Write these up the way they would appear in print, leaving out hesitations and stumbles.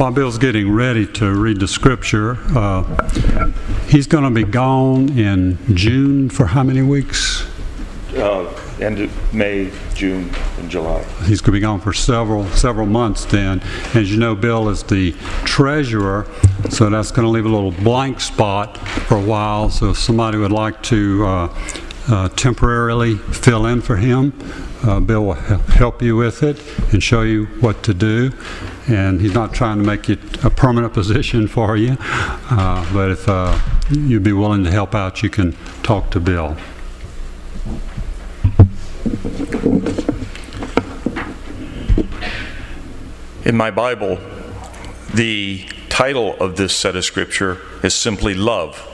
While Bill's getting ready to read the scripture, he's going to be gone in June for how many weeks? End of May, June, and July. He's going to be gone for several months then. As you know, Bill is the treasurer, so that's going to leave a little blank spot for a while. So if somebody would like to temporarily fill in for him, Bill will help you with it and show you what to do. And he's not trying to make it a permanent position for you, but if you'd be willing to help out, you can talk to Bill. In my Bible, the title of this set of scripture is simply love.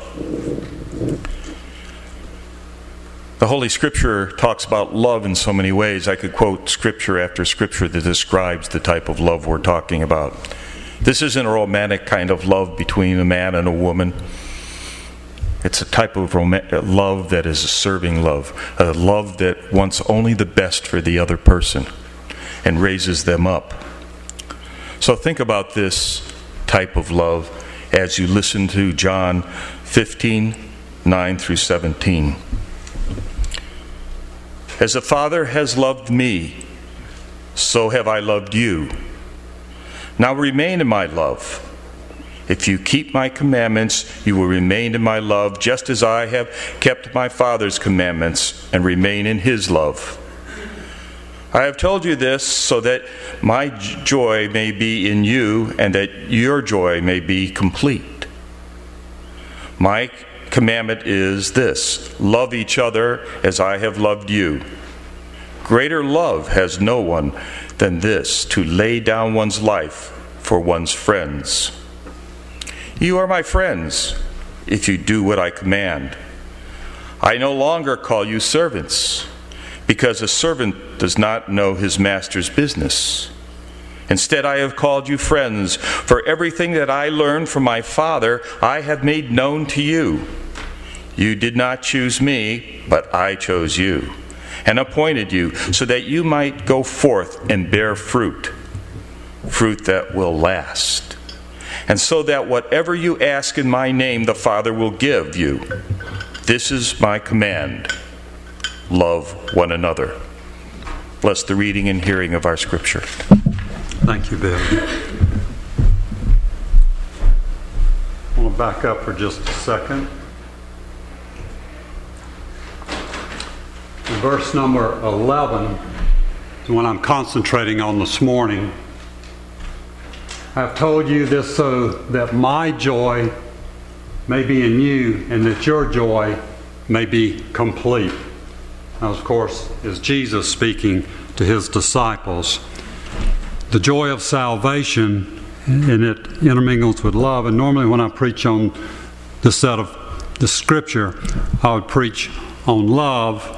The Holy Scripture talks about love in so many ways. I could quote scripture after scripture that describes the type of love we're talking about. This isn't a romantic kind of love between a man and a woman. It's a type of love that is a serving love, a love that wants only the best for the other person and raises them up. So think about this type of love as you listen to John 15, 9 through 17. As the Father has loved me, so have I loved you. Now remain in my love. If you keep my commandments, you will remain in my love, just as I have kept my Father's commandments and remain in his love. I have told you this so that my joy may be in you and that your joy may be complete. My commandment is this: love each other as I have loved you. Greater love has no one than this, to lay down one's life for one's friends. You are my friends if you do what I command. I no longer call you servants, because a servant does not know his master's business. Instead, I have called you friends, for everything that I learned from my Father I have made known to you. You did not choose me, but I chose you, and appointed you so that you might go forth and bear fruit that will last. And so that whatever you ask in my name, the Father will give you. This is my command: love one another. Bless the reading and hearing of our scripture. Thank you, Bill. I want to back up for just a second. Verse number 11 is what I'm concentrating on this morning. I've told you this so that my joy may be in you and that your joy may be complete. Now, of course, is Jesus speaking to his disciples. The joy of salvation, and it intermingles with love. And normally when I preach on this set of the scripture, I would preach on love.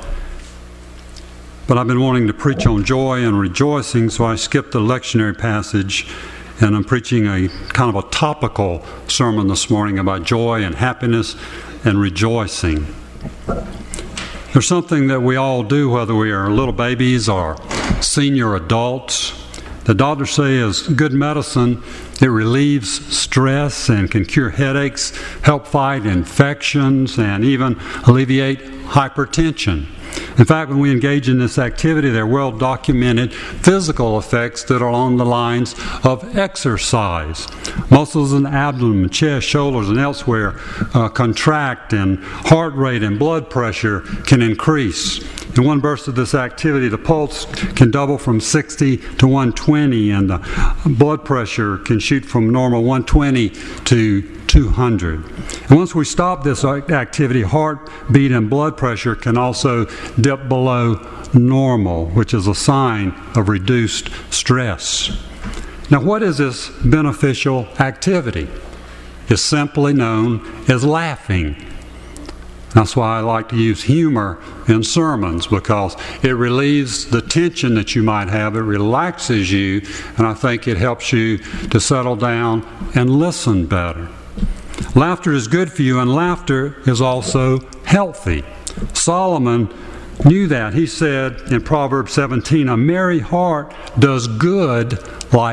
But I've been wanting to preach on joy and rejoicing, so I skipped the lectionary passage, and I'm preaching a kind of a topical sermon this morning about joy and happiness and rejoicing. There's something that we all do, whether we are little babies or senior adults. The doctors say is good medicine. It relieves stress and can cure headaches, help fight infections, and even alleviate hypertension. In fact, when we engage in this activity, there are well-documented physical effects that are along the lines of exercise. Muscles in the abdomen, chest, shoulders, and elsewhere contract, and heart rate and blood pressure can increase. In one burst of this activity, the pulse can double from 60 to 120, and the blood pressure can shoot from normal 120 to 200. And once we stop this activity, heartbeat and blood pressure can also dip below normal, which is a sign of reduced stress. Now, what is this beneficial activity? It's simply known as laughing. That's why I like to use humor in sermons, because it relieves the tension that you might have. It relaxes you, and I think it helps you to settle down and listen better. Laughter is good for you, and laughter is also healthy. Solomon knew that. He said in Proverbs 17, "A merry heart does good like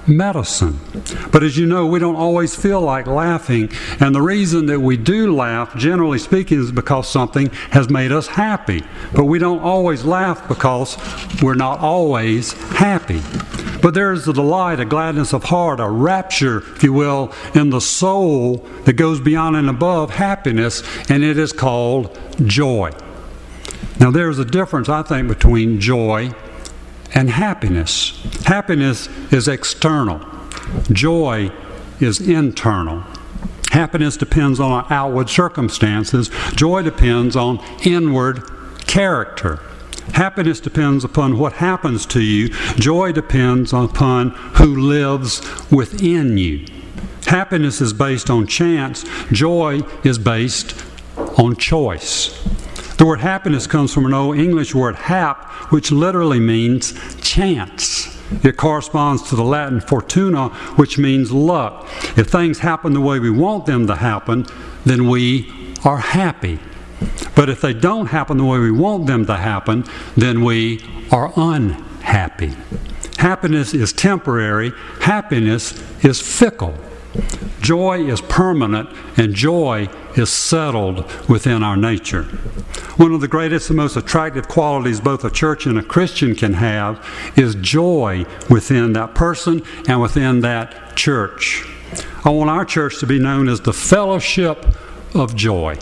medicine. But as you know, we don't always feel like laughing, and the reason that we do laugh, generally speaking, is because something has made us happy. But we don't always laugh because we're not always happy. But there is a delight, a gladness of heart, a rapture, if you will, in the soul that goes beyond and above happiness, and it is called joy. Now there's a difference, I think, between joy and happiness. Happiness is external. Joy is internal. Happiness depends on our outward circumstances. Joy depends on inward character. Happiness depends upon what happens to you. Joy depends upon who lives within you. Happiness is based on chance. Joy is based on choice. The word happiness comes from an old English word hap, which literally means chance. It corresponds to the Latin fortuna, which means luck. If things happen the way we want them to happen, then we are happy. But if they don't happen the way we want them to happen, then we are unhappy. Happiness is temporary. Happiness is fickle. Joy is permanent, and joy is settled within our nature. One of the greatest and most attractive qualities both a church and a Christian can have is joy within that person and within that church. I want our church to be known as the fellowship of joy,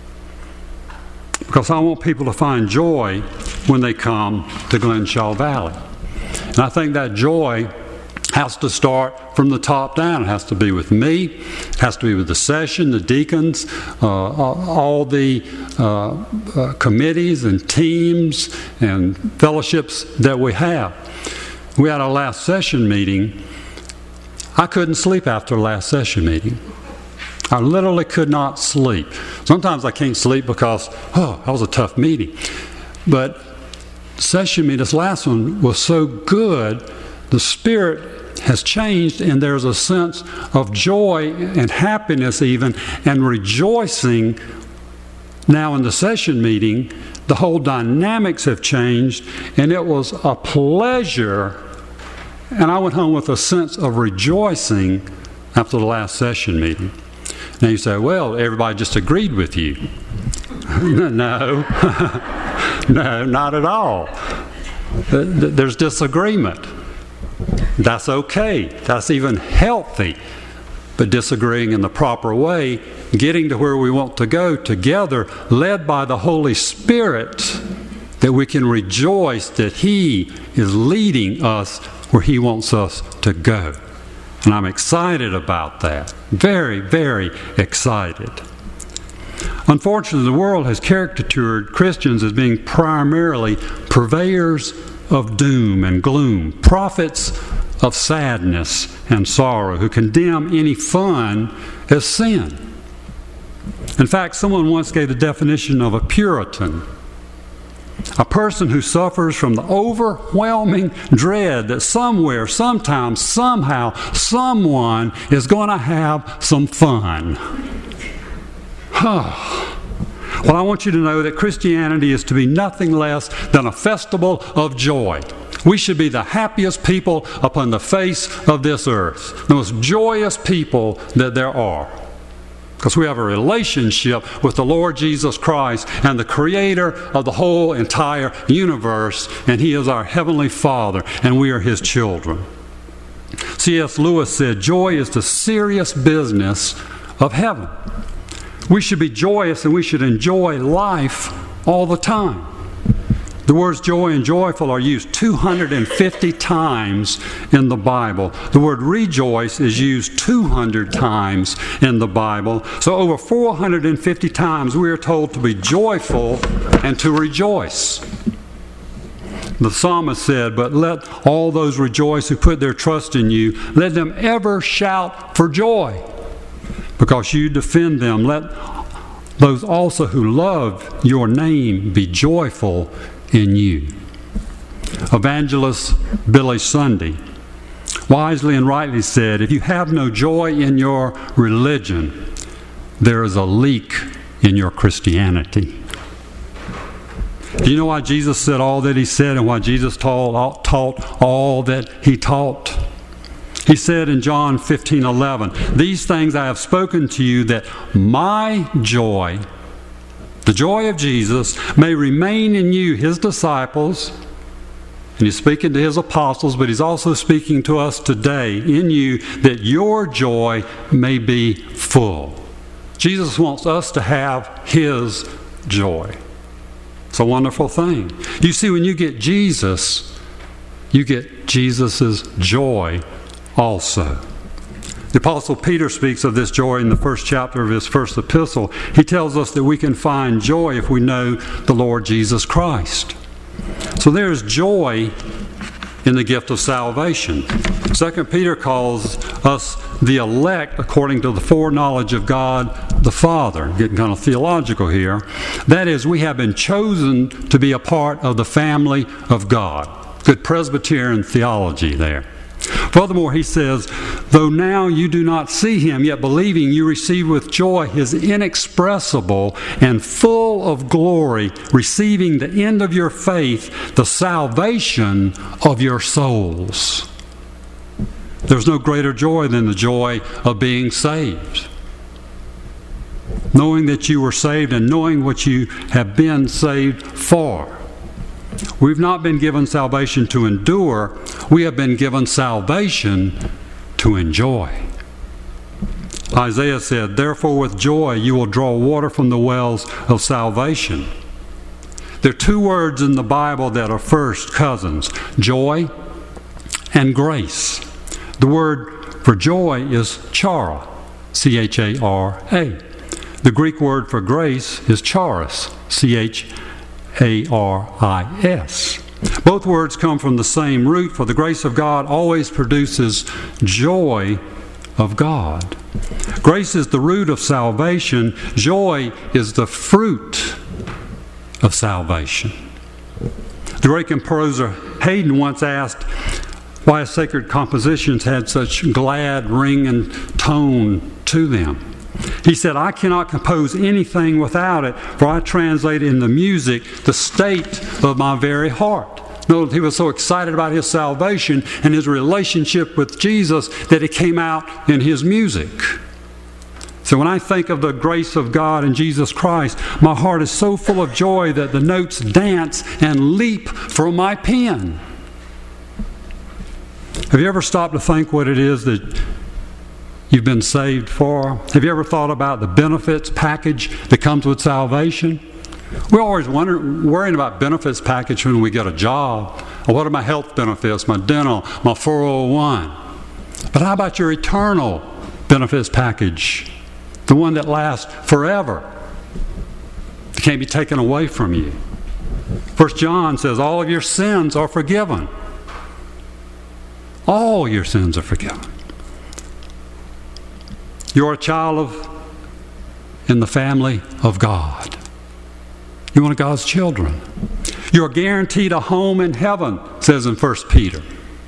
because I want people to find joy when they come to Glenshaw Valley. And I think that joy has to start from the top down. It has to be with me. It has to be with the session, the deacons, all the committees and teams and fellowships that we have. We had our last session meeting. I couldn't sleep after the last session meeting. I literally could not sleep. Sometimes I can't sleep because, that was a tough meeting. But session meeting, this last one, was so good. The Spirit has changed, and there's a sense of joy and happiness even, and rejoicing now in the session meeting. The whole dynamics have changed, and it was a pleasure. And I went home with a sense of rejoicing after the last session meeting. Now you say, well, everybody just agreed with you. No, no, not at all. There's disagreement. That's okay. That's even healthy. But disagreeing in the proper way, getting to where we want to go together, led by the Holy Spirit, that we can rejoice that He is leading us where He wants us to go. And I'm excited about that. Very, very excited. Unfortunately, the world has caricatured Christians as being primarily purveyors of doom and gloom, prophets of sadness and sorrow, who condemn any fun as sin. In fact, someone once gave the definition of a Puritan: a person who suffers from the overwhelming dread that somewhere, sometime, somehow, someone is going to have some fun. Well, I want you to know that Christianity is to be nothing less than a festival of joy. We should be the happiest people upon the face of this earth, the most joyous people that there are, because we have a relationship with the Lord Jesus Christ and the Creator of the whole entire universe, and He is our Heavenly Father, and we are His children. C.S. Lewis said, joy is the serious business of heaven. We should be joyous, and we should enjoy life all the time. The words joy and joyful are used 250 times in the Bible. The word rejoice is used 200 times in the Bible. So over 450 times we are told to be joyful and to rejoice. The psalmist said, but let all those rejoice who put their trust in you. Let them ever shout for joy, because you defend them. Let those also who love your name be joyful in you. Evangelist Billy Sunday wisely and rightly said, if you have no joy in your religion, there is a leak in your Christianity. Do you know why Jesus said all that He said and why Jesus taught all that He taught? He said in John 15:11, "These things I have spoken to you, that my joy, the joy of Jesus, may remain in you," his disciples. And he's speaking to his apostles, but he's also speaking to us today, "in you, that your joy may be full." Jesus wants us to have his joy. It's a wonderful thing. You see, when you get Jesus, you get Jesus' joy also. The Apostle Peter speaks of this joy in the first chapter of his first epistle. He tells us that we can find joy if we know the Lord Jesus Christ. So there's joy in the gift of salvation. 2 Peter calls us the elect according to the foreknowledge of God the Father. Getting kind of theological here. That is, we have been chosen to be a part of the family of God. Good Presbyterian theology there. Furthermore, he says, "Though now you do not see him, yet believing you receive with joy his inexpressible and full of glory, receiving the end of your faith, the salvation of your souls." There's no greater joy than the joy of being saved. Knowing that you were saved and knowing what you have been saved for. We've not been given salvation to endure. We have been given salvation to enjoy. Isaiah said, "Therefore with joy you will draw water from the wells of salvation." There are two words in the Bible that are first cousins, joy and grace. The word for joy is chara, C-H-A-R-A. The Greek word for grace is charis, C-H-A-R-I-S. Both words come from the same root, for the grace of God always produces joy of God. Grace is the root of salvation. Joy is the fruit of salvation. The great composer Haydn once asked why sacred compositions had such glad ring and tone to them. He said, "I cannot compose anything without it, for I translate in the music the state of my very heart." Note, he was so excited about his salvation and his relationship with Jesus that it came out in his music. So when I think of the grace of God in Jesus Christ, my heart is so full of joy that the notes dance and leap from my pen. Have you ever stopped to think what it is that you've been saved for? Have you ever thought about the benefits package that comes with salvation? We're always worrying about benefits package when we get a job. Or what are my health benefits, my dental, my 401? But how about your eternal benefits package? The one that lasts forever. It can't be taken away from you. 1 John says all of your sins are forgiven. All your sins are forgiven. You're a child in the family of God. You're one of God's children. You're guaranteed a home in heaven, it says in 1 Peter.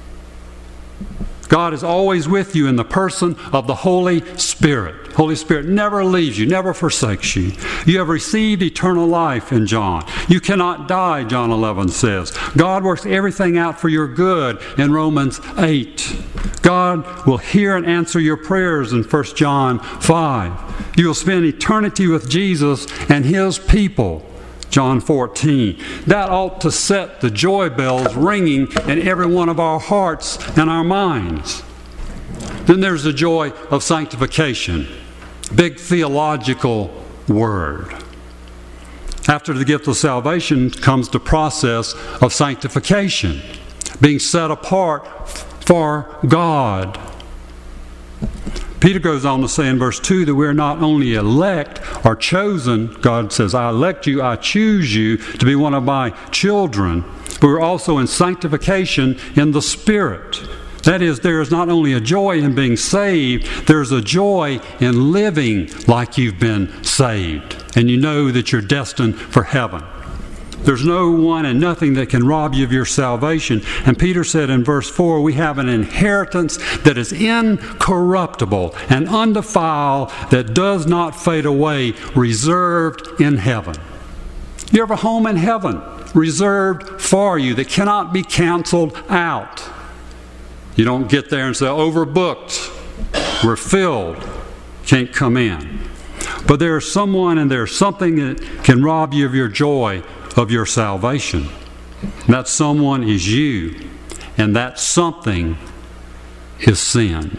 God is always with you in the person of the Holy Spirit. Holy Spirit never leaves you, never forsakes you. You have received eternal life in John. You cannot die, John 11 says. God works everything out for your good in Romans 8. God will hear and answer your prayers in 1 John 5. You will spend eternity with Jesus and His people, John 14. That ought to set the joy bells ringing in every one of our hearts and our minds. Then there's the joy of sanctification. Big theological word. After the gift of salvation comes the process of sanctification, being set apart for God. Peter goes on to say in verse 2 that we're not only elect or chosen, God says, I elect you, I choose you to be one of my children, but we're also in sanctification in the Spirit. That is, there is not only a joy in being saved, there's a joy in living like you've been saved, and you know that you're destined for heaven. There's no one and nothing that can rob you of your salvation. And Peter said in verse 4, we have an inheritance that is incorruptible and undefiled, that does not fade away, reserved in heaven. You have a home in heaven, reserved for you, that cannot be canceled out. You don't get there and say, overbooked, we're filled, can't come in. But there is someone and there's something that can rob you of your joy of your salvation. And that someone is you, and that something is sin.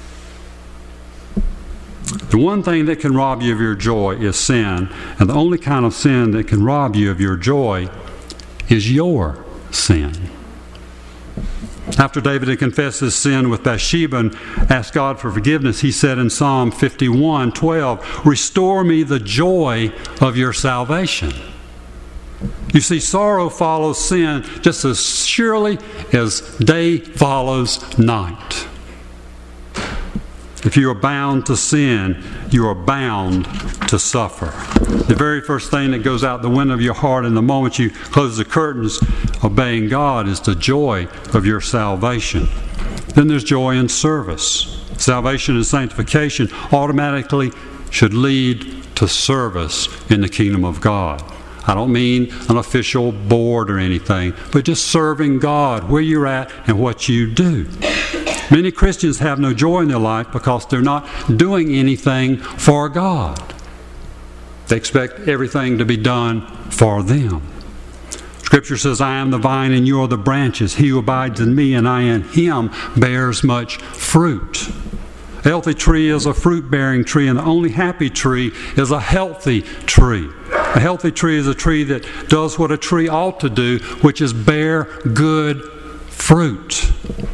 The one thing that can rob you of your joy is sin, and the only kind of sin that can rob you of your joy is your sin. After David had confessed his sin with Bathsheba and asked God for forgiveness, he said in Psalm 51:12, "Restore me the joy of your salvation." You see, sorrow follows sin just as surely as day follows night. If you are bound to sin, you are bound to suffer. The very first thing that goes out the window of your heart in the moment you close the curtains obeying God is the joy of your salvation. Then there's joy in service. Salvation and sanctification automatically should lead to service in the kingdom of God. I don't mean an official board or anything, but just serving God where you're at and what you do. Many Christians have no joy in their life because they're not doing anything for God. They expect everything to be done for them. Scripture says, "I am the vine and you are the branches. He who abides in me and I in him bears much fruit." A healthy tree is a fruit-bearing tree, and the only happy tree is a healthy tree. A healthy tree is a tree that does what a tree ought to do, which is bear good fruit.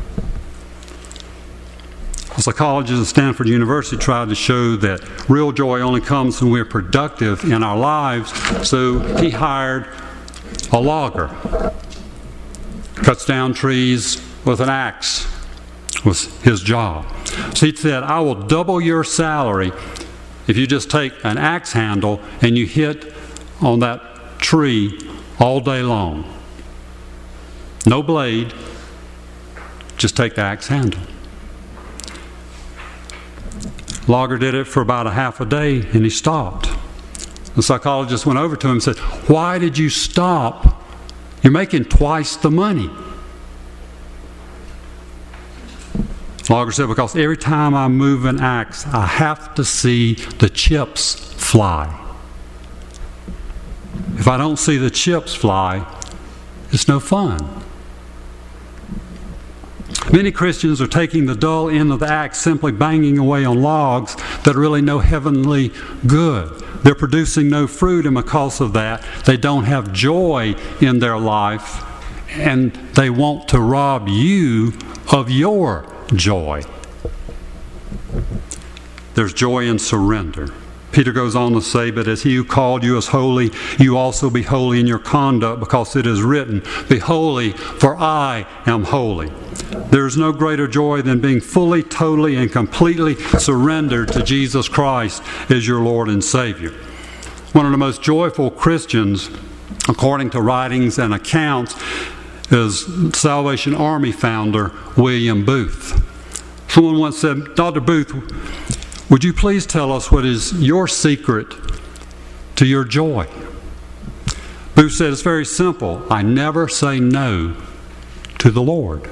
A psychologist at Stanford University tried to show that real joy only comes when we're productive in our lives, so he hired a logger. Cuts down trees with an axe was his job. So he said, "I will double your salary if you just take an axe handle and you hit on that tree all day long. No blade, just take the axe handle." Logger did it for about a half a day and he stopped. The psychologist went over to him and said, "Why did you stop? You're making twice the money." Logger said, "Because every time I move an axe, I have to see the chips fly. If I don't see the chips fly, it's no fun." Many Christians are taking the dull end of the axe, simply banging away on logs that are really no heavenly good. They're producing no fruit, and because of that, they don't have joy in their life, and they want to rob you of your joy. There's joy in surrender. Peter goes on to say, "But as he who called you is holy, you also be holy in your conduct, because it is written, 'Be holy, for I am holy.'" There is no greater joy than being fully, totally, and completely surrendered to Jesus Christ as your Lord and Savior. One of the most joyful Christians, according to writings and accounts, is Salvation Army founder William Booth. Someone once said, "Dr. Booth, would you please tell us what is your secret to your joy?" Booth said, "It's very simple. I never say no to the Lord."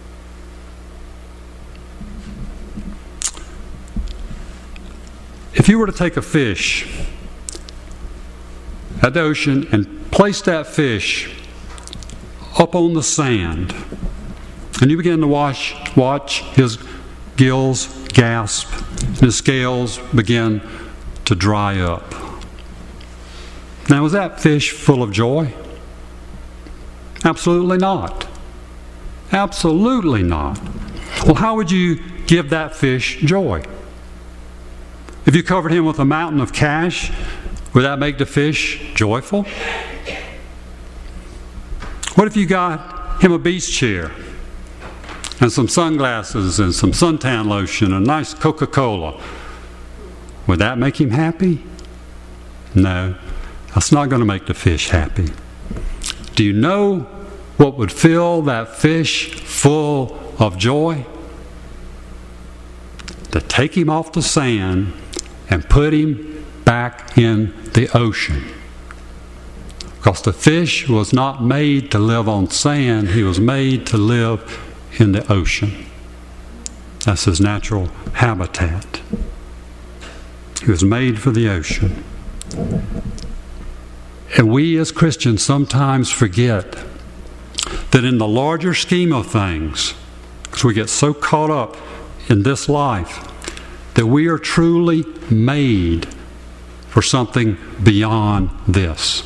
If you were to take a fish at the ocean and place that fish up on the sand, and you begin to watch his gills gasp, and his scales begin to dry up. Now, is that fish full of joy? Absolutely not. Absolutely not. Well, how would you give that fish joy? If you covered him with a mountain of cash, would that make the fish joyful? What if you got him a beach chair and some sunglasses and some suntan lotion and a nice Coca-Cola? Would that make him happy? No, that's not going to make the fish happy. Do you know what would fill that fish full of joy? To take him off the sand and put him back in the ocean. Because the fish was not made to live on sand, he was made to live in the ocean. That's his natural habitat. He was made for the ocean. And we as Christians sometimes forget that in the larger scheme of things, because we get so caught up in this life, that we are truly made for something beyond this.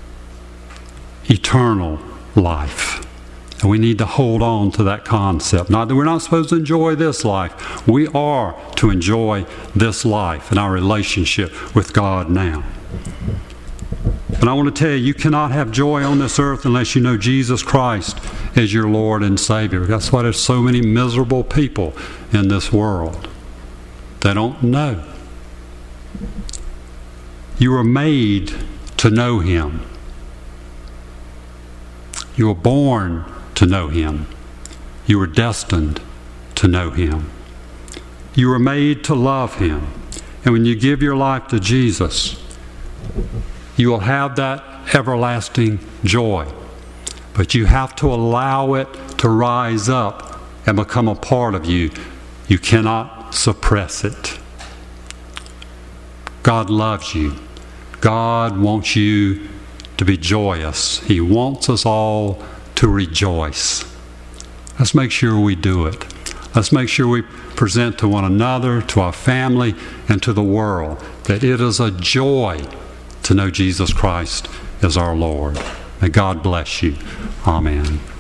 Eternal life. And we need to hold on to that concept. Not that we're not supposed to enjoy this life. We are to enjoy this life and our relationship with God now. And I want to tell you, you cannot have joy on this earth unless you know Jesus Christ as your Lord and Savior. That's why there's so many miserable people in this world. They don't know. You were made to know Him. You were born to know Him. You were destined to know Him. You were made to love Him. And when you give your life to Jesus, you will have that everlasting joy. But you have to allow it to rise up and become a part of you. You cannot suppress it. God loves you. God wants you to be joyous. He wants us all to rejoice. Let's make sure we do it. Let's make sure we present to one another, to our family, and to the world that it is a joy to know Jesus Christ as our Lord. May God bless you. Amen.